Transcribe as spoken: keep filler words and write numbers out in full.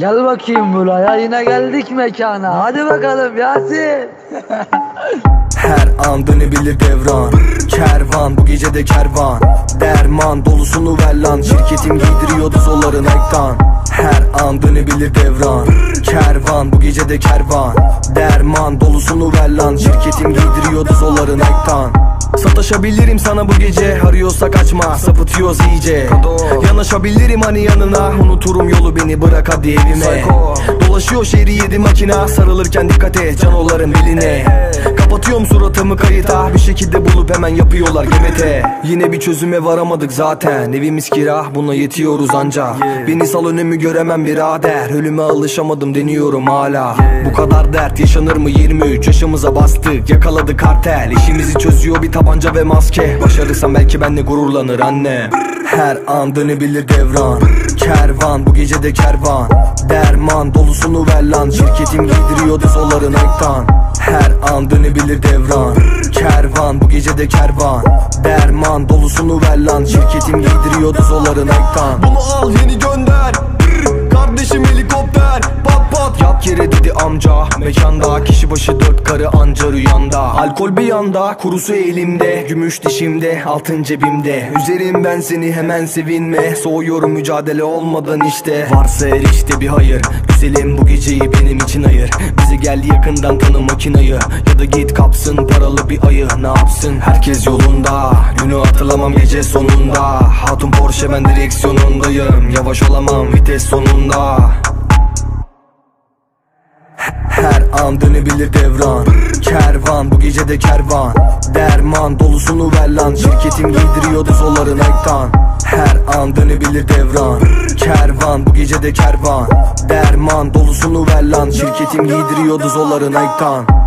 Gel bakayım buraya, yine geldik mekana. Hadi bakalım Yasin. Her an dönebilir devran. Kervan bu gece de kervan. Derman dolusunu ver lan. Şirketim giydiriyordu zolları Nike'dan. Her an dönebilir devran. Kervan bu gece de kervan. Derman dolusunu ver lan. Şirketim giydiriyordu zolları Nike'dan. Sataşabilirim sana bu gece. Arıyorsa kaçma, sapıtıyoruz iyice. Yanaşabilirim hani yanına. Unuturum yolu, beni bırak hadi evime. Dolaşıyor şehri yedi makina. Sarılırken dikkat et canoların beline. Kapatıyorum suratımı kayıta. Bir şekilde bulup hemen yapıyorlar G B T. Yine bir çözüme varamadık zaten. Evimiz kira, buna yetiyoruz anca. Beni sal, önümü göremem birader. Ölüme alışamadım deniyorum hala. Bu kadar dert yaşanır mı? Yirmi üç yaşımıza bastık, yakaladı kartel. İşimizi çözüyor bir tabanca ve maske. Başarırsam belki benle gururlanır annem. Her an dönebilir devran. Kervan bu gece de kervan. Derman dolusunu ver lan. Şirketim giydiriyordu zolları Nike'dan. Her an dönebilir devran. Kervan bu gece de kervan. Derman dolusunu ver lan. Şirketim giydiriyordu zolları Nike'dan. Bunu al yeni gönder. Brr, kardeşim helikopter. Pat pat yat yere dedi amca. Mekanda kişi başı dört karı anca rüyanda. Alkol bir yanda, kurusu elimde. Gümüş dişimde, altın cebimde. Üzerim ben seni, hemen sevinme. Soğuyorum mücadele olmadan işte. Varsa her işte bir hayır. Güzelim bu geceyi benim için ayır. Bizi gel yakından tanı makinayı. Ya da git kapsın paralı bir ayı. Ne yapsın herkes yolunda. Günü hatırlamam gece sonunda. Hatun Porsche ben direksiyonundayım. Yavaş olamam vites sonunda. Her an dönebilir devran. Kervan bu gece de kervan. Derman dolusunu ver lan. Şirketim giydiriyordu zolları Nike'dan. Her an dönebilir devran. Kervan bu gece de kervan. Derman dolusunu ver lan. Şirketim giydiriyordu zolları Nike'dan.